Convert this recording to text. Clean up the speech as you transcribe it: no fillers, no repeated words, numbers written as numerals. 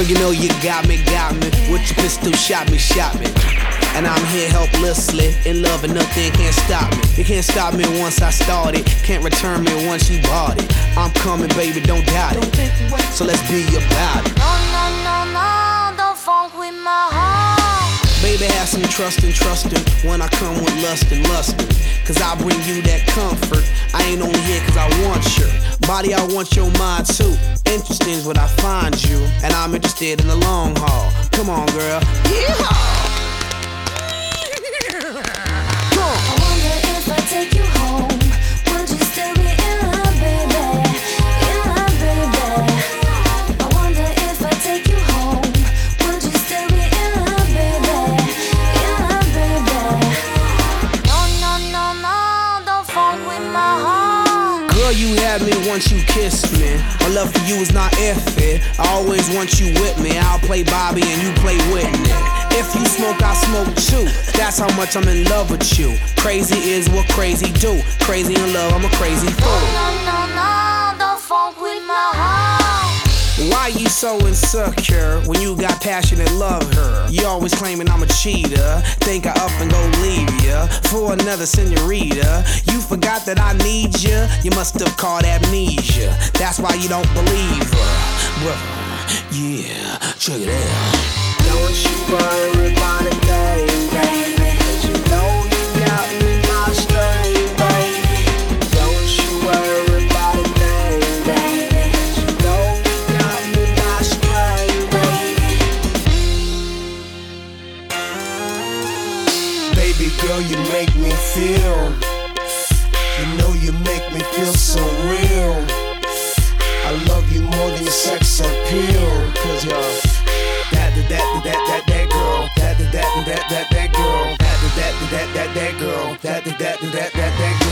you know you got me. With your pistol, shot me. And I'm here helplessly, in love and nothing can't stop me. You can't stop me once I started, can't return me once you bought it. I'm coming, baby, don't doubt it. So let's be about it. No, don't funk with my heart. Baby, have some trust and when I come with lust and lustin'. Cause I bring you that comfort. I ain't only here cause I want your body, I want your mind too. Interesting is what I find you, and I'm interested in the long haul. Come on, girl. Yeehaw! I wonder if I take you home, would you still be in love, baby? In love, baby. I wonder if I take you home, would you still be in love, baby? In love, baby. No, don't funk with my heart. Girl, you had me once you kissed me. My love for you is not iffy. I always want you with me. I'll play Bobby and you play Whitney. If you smoke, I smoke too. That's how much I'm in love with you. Crazy is what crazy do. Crazy in love, I'm a crazy fool. No, don't funk with my heart. Why you so insecure when you got passion and love her? You always claiming I'm a cheater. Think I up and go leave ya for another senorita. You forgot that I need ya. You must have caught amnesia. That's why you don't believe her. Brother, yeah, check it out. Don't you worry about a thing, baby. 'Cause you know you got me my string, baby. Don't you worry about a thing, baby. 'Cause you know you got me my string, baby. Baby girl, you make me feel. You know you make me feel so real. I love you more than your sex appeal. 'Cause you're that girl, that girl, that girl, that girl.